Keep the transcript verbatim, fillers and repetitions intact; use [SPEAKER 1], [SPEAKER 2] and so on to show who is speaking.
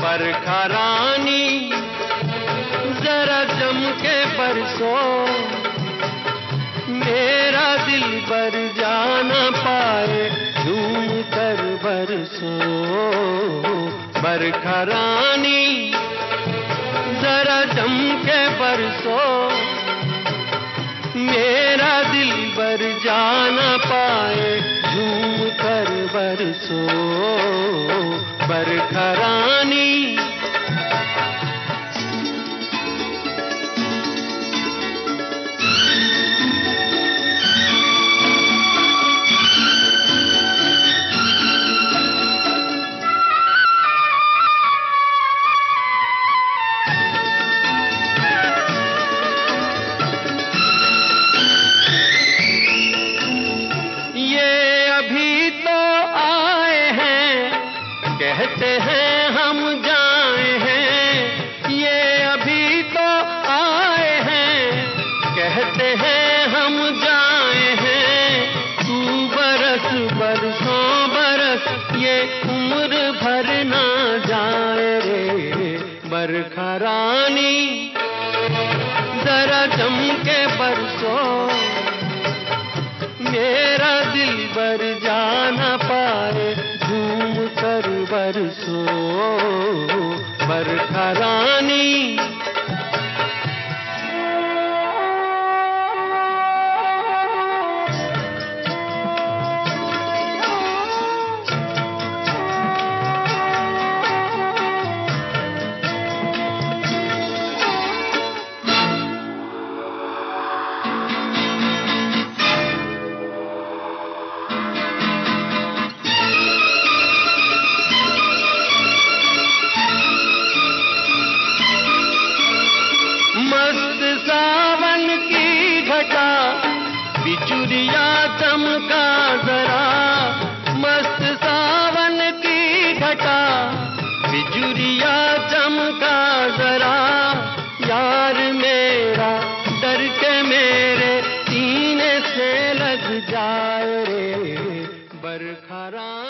[SPEAKER 1] बरखा रानी जरा जम के बरसो, मेरा दिल बर जाना पाए झूम कर बरसो। बरखा रानी जरा जम के बरसो, मेरा दिल बर जाना पाए झूम कर बरसो। बरखा रानी कहते हैं हम जाए हैं, ये अभी तो आए हैं। कहते हैं हम जाए हैं, तू बरस बरसों बरस ये उम्र भर ना जाए रे। बरखा रानी जरा जम के बरसो, मेरा दिल बर जाना पाए झूम कर बरसो। बरखा रानी मस्त सावन की घटा बिजुरिया चमका जरा। मस्त सावन की घटा बिजुरिया चमका जरा। यार मेरा डर के मेरे सीने से लग जाए रे। बरखा रानी